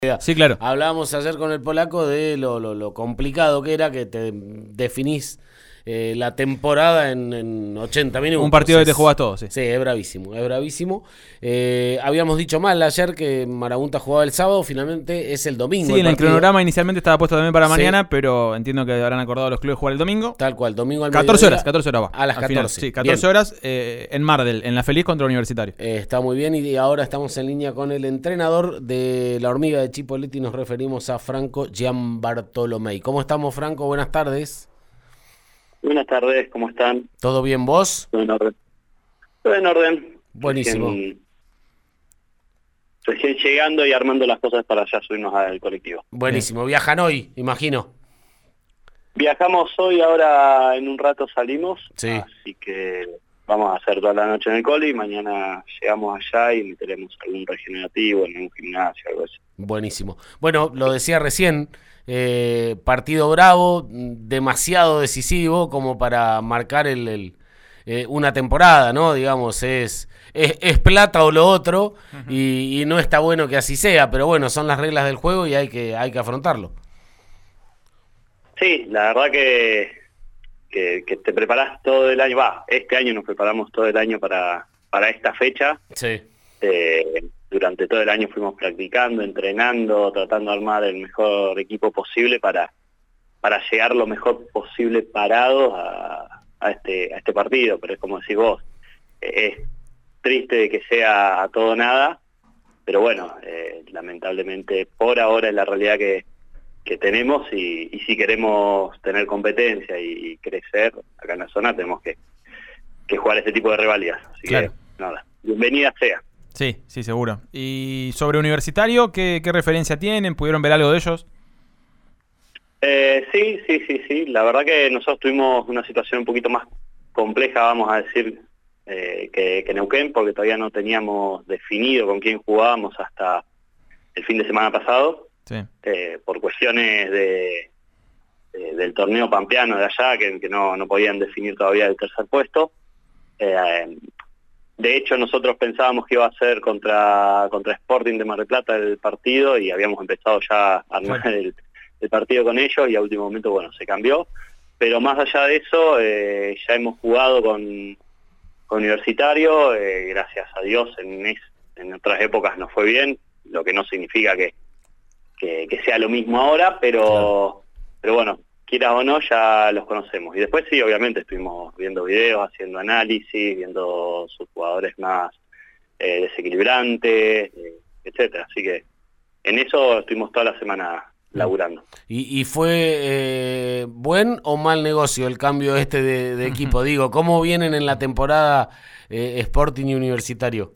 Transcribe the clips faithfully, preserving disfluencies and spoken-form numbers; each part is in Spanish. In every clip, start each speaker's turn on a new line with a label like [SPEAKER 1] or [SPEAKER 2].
[SPEAKER 1] Sí, claro.
[SPEAKER 2] Hablábamos ayer con el polaco de lo, lo, lo complicado que era que te definís eh, la temporada en, en ochenta minutos.
[SPEAKER 1] Un partido
[SPEAKER 2] es,
[SPEAKER 1] que te jugás todo, sí.
[SPEAKER 2] Sí, es bravísimo, es bravísimo. Eh, habíamos dicho mal ayer que Marabunta jugaba el sábado, finalmente es el domingo.
[SPEAKER 1] Sí,
[SPEAKER 2] el
[SPEAKER 1] en el
[SPEAKER 2] partido.
[SPEAKER 1] cronograma inicialmente estaba puesto también para
[SPEAKER 2] Sí.
[SPEAKER 1] mañana, pero entiendo que habrán acordado los clubes jugar el domingo.
[SPEAKER 2] Tal cual, domingo al
[SPEAKER 1] catorce
[SPEAKER 2] mediodía.
[SPEAKER 1] horas, catorce horas va.
[SPEAKER 2] A las
[SPEAKER 1] al
[SPEAKER 2] catorce.
[SPEAKER 1] Final. Sí, catorce horas eh, en Mardel, en La Feliz contra Universitario.
[SPEAKER 2] Eh, está muy bien y ahora estamos en línea con el entrenador de la Hormiga de Chipoleti. Nos referimos a Franco Gianbartolomei. ¿Cómo estamos, Franco? Buenas tardes.
[SPEAKER 3] Buenas tardes, ¿cómo están?
[SPEAKER 2] ¿Todo bien vos?
[SPEAKER 3] Todo en orden. Todo en orden.
[SPEAKER 2] Buenísimo.
[SPEAKER 3] Recién, recién llegando y armando las cosas para ya subirnos al colectivo.
[SPEAKER 2] Buenísimo. Bien. Viajan hoy, imagino.
[SPEAKER 3] Viajamos hoy, ahora en un rato salimos.
[SPEAKER 2] Sí.
[SPEAKER 3] Así que vamos a hacer toda la noche en el coli y mañana llegamos allá y meteremos algún regenerativo en un gimnasio, algo así.
[SPEAKER 2] Buenísimo. Bueno, lo decía recién, eh, partido bravo, demasiado decisivo como para marcar el, el eh, una temporada, ¿no? Digamos, es, es, es plata o lo otro. Uh-huh. y, y no está bueno que así sea, pero bueno, son las reglas del juego y hay que, hay que afrontarlo.
[SPEAKER 3] Sí, la verdad que, que, que te preparás todo el año, va, este año nos preparamos todo el año para, para esta fecha.
[SPEAKER 2] Sí.
[SPEAKER 3] Eh, durante todo el año fuimos practicando, entrenando, tratando de armar el mejor equipo posible para, para llegar lo mejor posible parados a, a, este, a este partido. Pero es como decís vos, eh, es triste de que sea a todo o nada, pero bueno, eh, lamentablemente por ahora es la realidad que, que tenemos y, y si queremos tener competencia y, y crecer acá en la zona tenemos que, que jugar este tipo de rivalidades. Así
[SPEAKER 1] claro.
[SPEAKER 3] que nada, bienvenida sea.
[SPEAKER 1] Sí, sí, seguro. ¿Y sobre Universitario, qué, qué referencia tienen? ¿Pudieron ver algo de ellos?
[SPEAKER 3] Eh, sí, sí, sí, sí. La verdad que nosotros tuvimos una situación un poquito más compleja, vamos a decir, eh, que, que Neuquén, porque todavía no teníamos definido con quién jugábamos hasta el fin de semana pasado.
[SPEAKER 1] Sí.
[SPEAKER 3] Eh, por cuestiones de, de, del torneo pampeano de allá, que, que no, no podían definir todavía el tercer puesto. Eh, De hecho, nosotros pensábamos que iba a ser contra contra Sporting de Mar del Plata el partido y habíamos empezado ya a armar el, el partido con ellos y a último momento, bueno, se cambió. Pero más allá de eso, eh, ya hemos jugado con, con Universitario, eh, gracias a Dios, en, es, en otras épocas nos fue bien, lo que no significa que, que, que sea lo mismo ahora, pero, claro. pero bueno, quieras o no, ya los conocemos. Y después sí, obviamente, estuvimos viendo videos, haciendo análisis, viendo sus jugadores más eh, desequilibrantes, eh, etcétera. Así que en eso estuvimos toda la semana laburando.
[SPEAKER 2] ¿Y, y fue eh, buen o mal negocio el cambio este de, de equipo? Uh-huh. Digo, ¿cómo vienen en la temporada eh, Sporting y Universitario?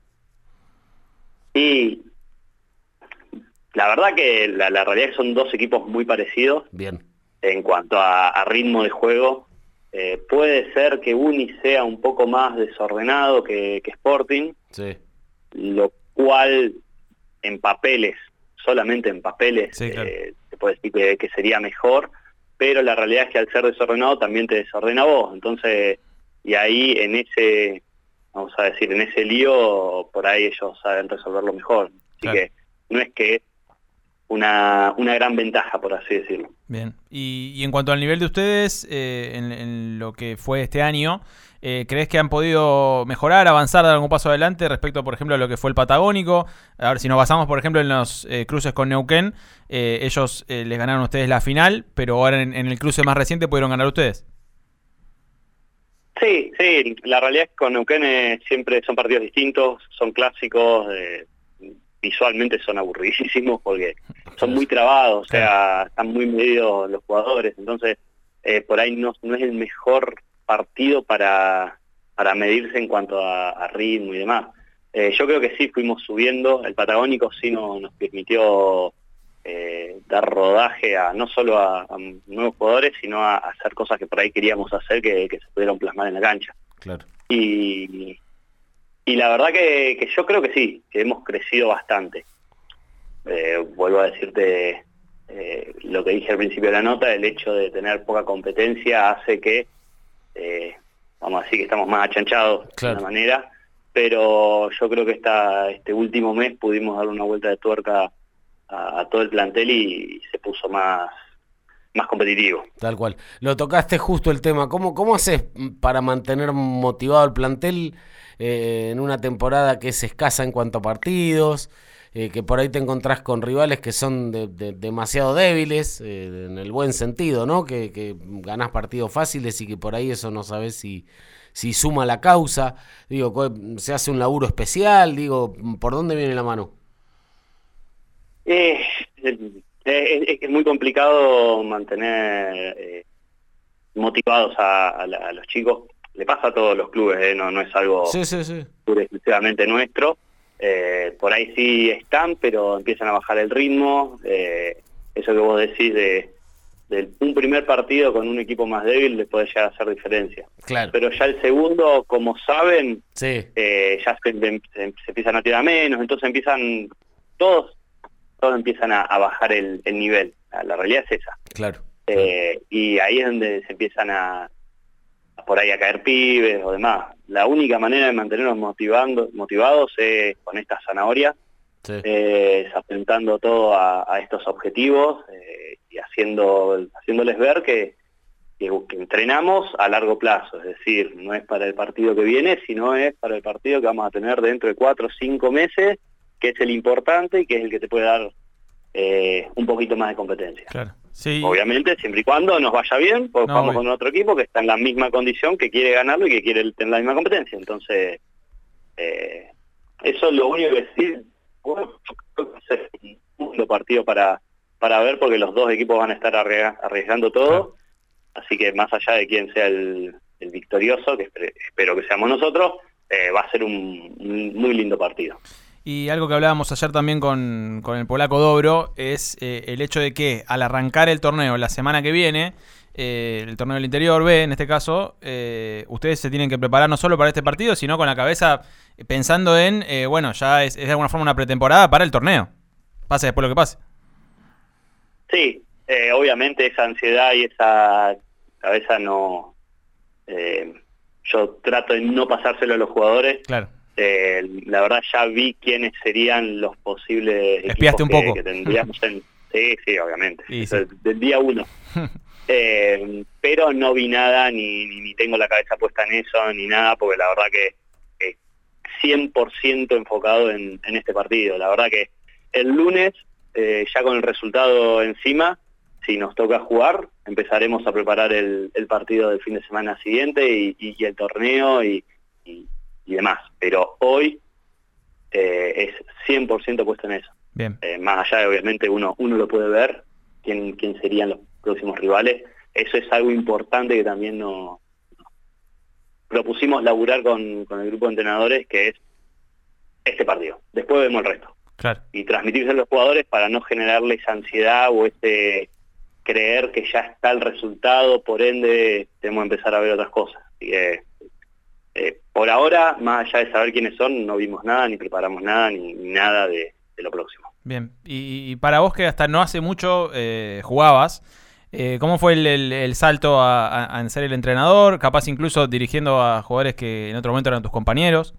[SPEAKER 3] Y la verdad que la, la realidad es que son dos equipos muy parecidos.
[SPEAKER 2] Bien.
[SPEAKER 3] En cuanto a, a ritmo de juego, eh, puede ser que Uni sea un poco más desordenado que, que Sporting,
[SPEAKER 2] sí.
[SPEAKER 3] Lo cual en papeles, solamente en papeles,
[SPEAKER 1] sí, claro.
[SPEAKER 3] eh, se puede decir que, que sería mejor, pero la realidad es que al ser desordenado también te desordena vos, entonces, y ahí en ese, vamos a decir, en ese lío, por ahí ellos saben resolverlo mejor. Así claro. que no es que Una, una gran ventaja, por así decirlo.
[SPEAKER 1] Bien, y, y en cuanto al nivel de ustedes, eh, en, en lo que fue este año, eh, ¿crees que han podido mejorar, avanzar, dar algún paso adelante respecto, por ejemplo, a lo que fue el Patagónico? A ver, si nos basamos, por ejemplo, en los eh, cruces con Neuquén, eh, ellos eh, les ganaron a ustedes la final, pero ahora en, en el cruce más reciente pudieron ganar ustedes.
[SPEAKER 3] Sí, sí, la realidad es que con Neuquén eh, siempre son partidos distintos, son clásicos, eh, visualmente son aburridísimos porque son muy trabados, o sea, están muy medidos los jugadores, entonces eh, por ahí no, no es el mejor partido para, para medirse en cuanto a, a ritmo y demás. Eh, yo creo que sí fuimos subiendo, el Patagónico sí no, nos permitió eh, dar rodaje a no solo a, a nuevos jugadores, sino a, a hacer cosas que por ahí queríamos hacer que, que se pudieron plasmar en la cancha.
[SPEAKER 2] Claro.
[SPEAKER 3] Y... Y la verdad que, que yo creo que sí, que hemos crecido bastante. Eh, vuelvo a decirte eh, lo que dije al principio de la nota, el hecho de tener poca competencia hace que, eh, vamos a decir que estamos más achanchados claro. de una manera, pero yo creo que esta, este último mes pudimos dar una vuelta de tuerca a, a todo el plantel y, y se puso más, más competitivo.
[SPEAKER 2] Tal cual. Lo tocaste justo el tema. ¿Cómo, cómo haces para mantener motivado el plantel eh, en una temporada que es escasa en cuanto a partidos? Eh, que por ahí te encontrás con rivales que son de, de, demasiado débiles, eh, en el buen sentido, ¿no? Que, que ganás partidos fáciles y que por ahí eso no sabés si, si suma la causa. Digo, ¿se hace un laburo especial? Digo, ¿por dónde viene la mano?
[SPEAKER 3] Eh, es, es, es muy complicado mantener eh, motivados a, a, la, a los chicos. Le pasa a todos los clubes, ¿eh? no, no es algo
[SPEAKER 2] sí, sí, sí.
[SPEAKER 3] exclusivamente nuestro. Eh, por ahí sí están, pero empiezan a bajar el ritmo. Eh, eso que vos decís de, de un primer partido con un equipo más débil le puede llegar a hacer diferencia.
[SPEAKER 2] Claro.
[SPEAKER 3] Pero ya el segundo, como saben,
[SPEAKER 2] sí.
[SPEAKER 3] eh, ya se, se, se empiezan a tirar menos, entonces empiezan todos, todos empiezan a, a bajar el, el nivel. La, la realidad es esa.
[SPEAKER 2] Claro.
[SPEAKER 3] Eh, y ahí es donde se empiezan a por ahí a caer pibes o demás. La única manera de mantenernos motivando, motivados es con esta zanahoria, sí. eh, apuntando todo a, a estos objetivos eh, y haciendo, haciéndoles ver que, que, que entrenamos a largo plazo, es decir, no es para el partido que viene, sino es para el partido que vamos a tener dentro de cuatro o cinco meses, que es el importante y que es el que te puede dar eh, un poquito más de competencia.
[SPEAKER 1] Claro. Sí.
[SPEAKER 3] Obviamente, siempre y cuando nos vaya bien, pues
[SPEAKER 1] no,
[SPEAKER 3] vamos
[SPEAKER 1] obvio.
[SPEAKER 3] con otro equipo que está en la misma condición, que quiere ganarlo y que quiere tener la misma competencia. Entonces, eh, eso es lo único que sí, bueno, creo que va a ser un lindo partido para, para ver, porque los dos equipos van a estar arriesgando todo. Claro. Así que más allá de quién sea el, el victorioso, que espero que seamos nosotros, eh, va a ser un, un muy lindo partido.
[SPEAKER 1] Y algo que hablábamos ayer también con, con el polaco Dobro es eh, el hecho de que al arrancar el torneo la semana que viene, eh, el torneo del Interior B en este caso, eh, ustedes se tienen que preparar no solo para este partido, sino con la cabeza pensando en, eh, bueno, ya es, es de alguna forma una pretemporada para el torneo, pase después lo que pase.
[SPEAKER 3] Sí, eh, obviamente esa ansiedad y esa cabeza no... Eh, yo trato de no pasárselo a los jugadores.
[SPEAKER 1] Claro.
[SPEAKER 3] Eh, la verdad ya vi quiénes serían los posibles
[SPEAKER 1] Espiaste
[SPEAKER 3] equipos
[SPEAKER 1] un
[SPEAKER 3] que,
[SPEAKER 1] poco.
[SPEAKER 3] que tendríamos en... Sí, sí, obviamente.
[SPEAKER 1] Sí, sí.
[SPEAKER 3] Del, del día uno. eh, pero no vi nada, ni, ni, ni tengo la cabeza puesta en eso, ni nada, porque la verdad que eh, cien por ciento enfocado en, en este partido. La verdad que el lunes, eh, ya con el resultado encima, si nos toca jugar, empezaremos a preparar el, el partido del fin de semana siguiente y, y, y el torneo y, y y demás, pero hoy eh, es cien por ciento puesto en eso.
[SPEAKER 1] Bien.
[SPEAKER 3] Eh, más allá de, obviamente, uno uno lo puede ver, quién, quién serían los próximos rivales, eso es algo importante que también nos, nos propusimos laburar con, con el grupo de entrenadores, que es este partido, después vemos el resto.
[SPEAKER 1] Claro.
[SPEAKER 3] Y transmitirse a los jugadores para no generarles ansiedad o ese creer que ya está el resultado, por ende tenemos que empezar a ver otras cosas. Así que Eh, por ahora, más allá de saber quiénes son, no vimos nada, ni preparamos nada, ni, ni nada de, de lo próximo.
[SPEAKER 1] Bien, y, y para vos que hasta no hace mucho eh, jugabas, eh, ¿cómo fue el, el, el salto a, a, a ser el entrenador? Capaz incluso dirigiendo a jugadores que en otro momento eran tus compañeros.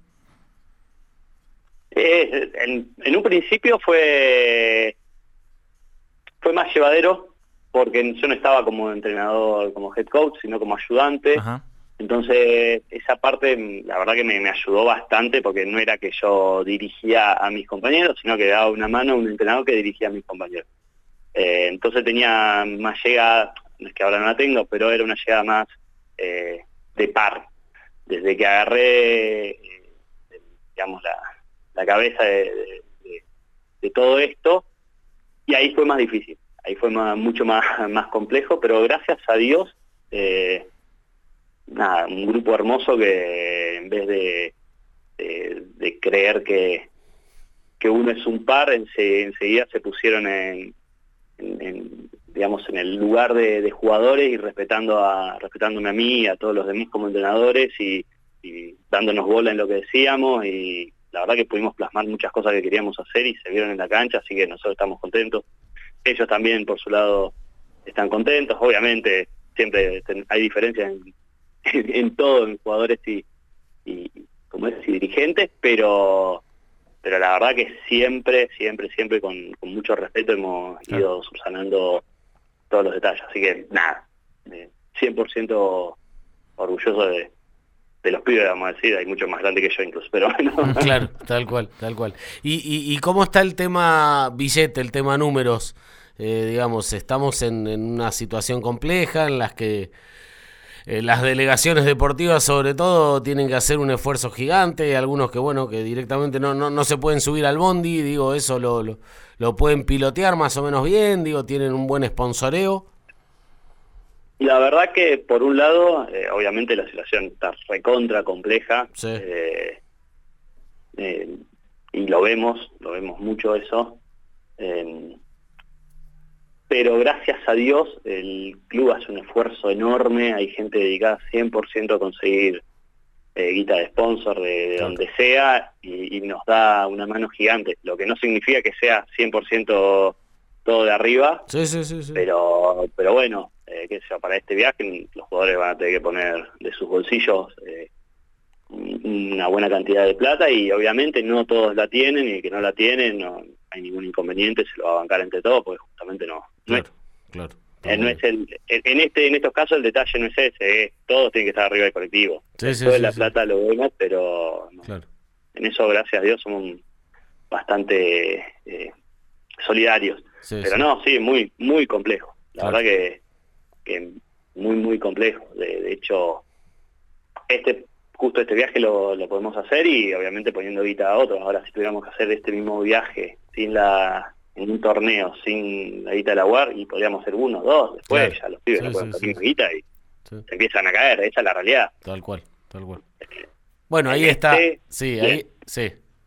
[SPEAKER 3] Eh, en, en un principio fue, fue más llevadero, porque yo no estaba como entrenador, como head coach, sino como ayudante.
[SPEAKER 1] Ajá.
[SPEAKER 3] Entonces, esa parte, la verdad que me, me ayudó bastante, porque no era que yo dirigía a mis compañeros, sino que daba una mano a un entrenador que dirigía a mis compañeros. Eh, entonces tenía más llegada, no es que ahora no la tengo, pero era una llegada más eh, de par. Desde que agarré, eh, digamos, la, la cabeza de, de, de, de todo esto, y ahí fue más difícil, ahí fue más, mucho más, más complejo, pero gracias a Dios... Eh, nada, un grupo hermoso que en vez de, de, de creer que, que uno es un par, ense, enseguida se pusieron en, en, en, digamos, en el lugar de, de jugadores y respetando a, respetándome a mí y a todos los demás como entrenadores y, y dándonos bola en lo que decíamos, y la verdad que pudimos plasmar muchas cosas que queríamos hacer y se vieron en la cancha, así que nosotros estamos contentos. Ellos también, por su lado, están contentos. Obviamente siempre hay diferencias en en todo, en jugadores y, y como es, y dirigentes, pero pero la verdad que siempre, siempre, siempre con, con mucho respeto hemos
[SPEAKER 1] Claro.
[SPEAKER 3] ido subsanando todos los detalles. Así que nada, eh, cien por ciento orgulloso de, de los pibes, vamos a decir, hay muchos más grandes que yo incluso, pero bueno.
[SPEAKER 2] Claro, tal cual, tal cual. ¿Y, y, y cómo está el tema billete, el tema números? Eh, digamos, estamos en, en una situación compleja en las que eh, las delegaciones deportivas sobre todo tienen que hacer un esfuerzo gigante, hay algunos que bueno, que directamente no, no, no se pueden subir al bondi, digo, eso lo, lo, lo pueden pilotear más o menos bien, digo, tienen un buen sponsoreo.
[SPEAKER 3] La verdad que por un lado, eh, obviamente la situación está recontra compleja,
[SPEAKER 2] Sí.
[SPEAKER 3] eh, eh, y lo vemos, lo vemos mucho eso, eh, pero gracias a Dios el club hace un esfuerzo enorme, hay gente dedicada cien por ciento a conseguir eh, guita de sponsor de, de
[SPEAKER 2] Claro.
[SPEAKER 3] donde sea, y, y nos da una mano gigante, lo que no significa que sea cien por ciento todo de arriba,
[SPEAKER 2] Sí, sí, sí, sí.
[SPEAKER 3] pero pero bueno, eh, qué sé yo, para este viaje los jugadores van a tener que poner de sus bolsillos eh, una buena cantidad de plata, y obviamente no todos la tienen, y el que no la tiene no hay ningún inconveniente, se lo va a bancar entre todos, porque justamente no, no
[SPEAKER 2] Claro,
[SPEAKER 3] es,
[SPEAKER 2] claro.
[SPEAKER 3] eh, no es el, en este en estos casos el detalle no es ese, es, todos tienen que estar arriba del colectivo.
[SPEAKER 2] Sí, sí,
[SPEAKER 3] Toda
[SPEAKER 2] sí,
[SPEAKER 3] la
[SPEAKER 2] sí.
[SPEAKER 3] plata lo vemos, pero no.
[SPEAKER 2] Claro.
[SPEAKER 3] En eso gracias a Dios somos bastante eh, solidarios.
[SPEAKER 2] Sí,
[SPEAKER 3] Pero
[SPEAKER 2] sí.
[SPEAKER 3] no, sí, muy muy complejo. La
[SPEAKER 2] Claro.
[SPEAKER 3] verdad que, que muy, muy complejo. De, de hecho, este justo este viaje lo, lo podemos hacer, y obviamente poniendo guita a otros. Ahora, si tuviéramos que hacer este mismo viaje sin la en un torneo, sin la guita de la U A R, y podríamos hacer uno, dos, después
[SPEAKER 2] Claro.
[SPEAKER 3] ya los pibes
[SPEAKER 2] Sí,
[SPEAKER 3] no pueden
[SPEAKER 2] sí,
[SPEAKER 3] salir
[SPEAKER 2] sí, sí.
[SPEAKER 3] guita y
[SPEAKER 2] Sí.
[SPEAKER 3] se empiezan a caer. Esa es la realidad.
[SPEAKER 2] Tal cual, tal cual. Bueno, ahí
[SPEAKER 3] En
[SPEAKER 2] está.
[SPEAKER 3] este,
[SPEAKER 2] Sí,
[SPEAKER 3] bien.
[SPEAKER 2] ahí, sí.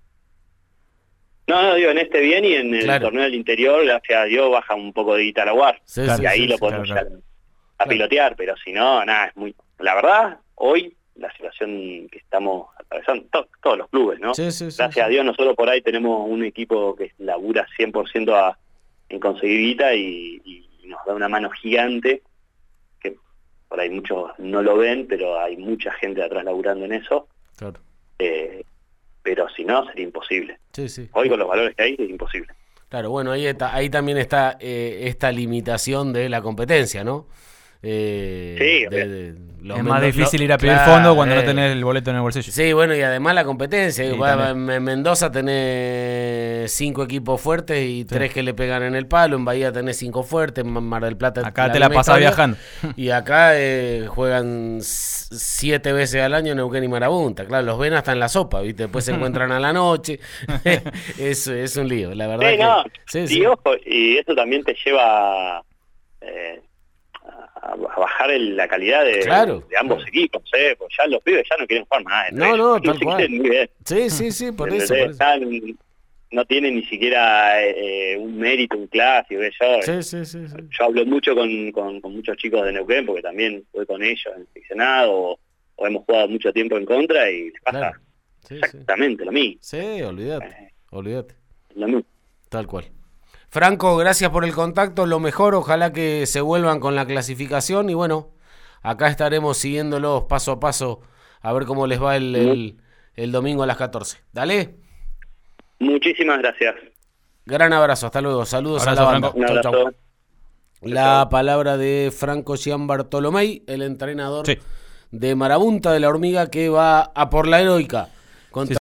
[SPEAKER 3] No, no, digo, en este bien, y en el
[SPEAKER 2] Claro.
[SPEAKER 3] torneo del interior, gracias a Dios, baja un poco de guita a la U A R.
[SPEAKER 2] Sí,
[SPEAKER 1] Claro.
[SPEAKER 2] sí,
[SPEAKER 3] Y ahí
[SPEAKER 2] sí,
[SPEAKER 3] lo
[SPEAKER 2] sí.
[SPEAKER 3] podemos
[SPEAKER 1] claro,
[SPEAKER 3] llegar a
[SPEAKER 2] Claro.
[SPEAKER 3] pilotear, pero si no, nada, es muy... La verdad, hoy, la situación que estamos atravesando, to- todos los clubes, ¿no?
[SPEAKER 2] Sí, sí, sí,
[SPEAKER 3] Gracias
[SPEAKER 2] sí.
[SPEAKER 3] a Dios, nosotros por ahí tenemos un equipo que labura cien por ciento a, en conseguir guita, y, y nos da una mano gigante, que por ahí muchos no lo ven, pero hay mucha gente atrás laburando en eso,
[SPEAKER 2] Claro.
[SPEAKER 3] eh, pero si no, sería imposible.
[SPEAKER 2] Sí, sí.
[SPEAKER 3] Hoy con los valores que hay, es imposible.
[SPEAKER 2] Claro, bueno, ahí está, ahí también está eh, esta limitación de la competencia, ¿no? Eh,
[SPEAKER 3] Sí,
[SPEAKER 2] de- de- los
[SPEAKER 1] Es más
[SPEAKER 2] mendo-
[SPEAKER 1] difícil
[SPEAKER 2] lo-
[SPEAKER 1] ir a pedir
[SPEAKER 2] claro,
[SPEAKER 1] fondo cuando
[SPEAKER 2] eh.
[SPEAKER 1] no tenés el boleto en el bolsillo.
[SPEAKER 2] Sí, bueno, y además la competencia.
[SPEAKER 1] Sí,
[SPEAKER 2] Va- va-
[SPEAKER 1] también.
[SPEAKER 2] en Mendoza tenés cinco equipos fuertes y tres que le pegan en el palo. En Bahía tenés cinco fuertes. En Mar del Plata
[SPEAKER 1] Acá te la
[SPEAKER 2] misma
[SPEAKER 1] pasás
[SPEAKER 2] historia.
[SPEAKER 1] viajando.
[SPEAKER 2] Y acá eh, juegan s- siete veces al año Neuquén y Marabunta. Claro, los ven hasta en la sopa, ¿viste? Después se encuentran a la noche. es, es un lío, la verdad.
[SPEAKER 3] Sí,
[SPEAKER 2] que-
[SPEAKER 3] no,
[SPEAKER 2] sí,
[SPEAKER 3] y
[SPEAKER 2] sí.
[SPEAKER 3] ojo, y eso también te lleva eh, a, a bajar el- la calidad de,
[SPEAKER 2] Claro,
[SPEAKER 3] de ambos
[SPEAKER 2] claro.
[SPEAKER 3] equipos, ¿eh? Pues ya los pibes ya no quieren jugar más. entre
[SPEAKER 2] No,
[SPEAKER 3] ellos.
[SPEAKER 2] no, tal
[SPEAKER 3] se
[SPEAKER 2] cual.
[SPEAKER 3] quieren ni ver,
[SPEAKER 2] Sí, sí, sí, por eso.
[SPEAKER 3] ¿entendés?
[SPEAKER 2] Por eso.
[SPEAKER 3] Están- no tienen ni siquiera eh, un mérito, un clásico, ¿ves? Yo,
[SPEAKER 2] Sí, sí, sí, sí.
[SPEAKER 3] yo hablo mucho con, con, con muchos chicos de Neuquén, porque también fui con ellos en seccionado, o, o hemos jugado mucho tiempo en contra, y les pasa
[SPEAKER 2] Claro. Sí, sí.
[SPEAKER 3] exactamente lo mismo.
[SPEAKER 2] Sí, olvídate, olvídate.
[SPEAKER 3] Lo mismo.
[SPEAKER 2] Tal cual. Franco, gracias por el contacto, lo mejor, ojalá que se vuelvan con la clasificación y bueno, acá estaremos siguiéndolos paso a paso a ver cómo les va el, el, el domingo a las catorce. Dale,
[SPEAKER 3] Muchísimas gracias.
[SPEAKER 2] gran abrazo, hasta luego, saludos
[SPEAKER 1] Abrazo,
[SPEAKER 2] a la banda.
[SPEAKER 1] Franco.
[SPEAKER 3] Un
[SPEAKER 2] Chau,
[SPEAKER 3] abrazo.
[SPEAKER 2] chau. La palabra de Franco Gian Bartolomei, el entrenador
[SPEAKER 1] Sí.
[SPEAKER 2] de Marabunta de la Hormiga que va a por la heroica contra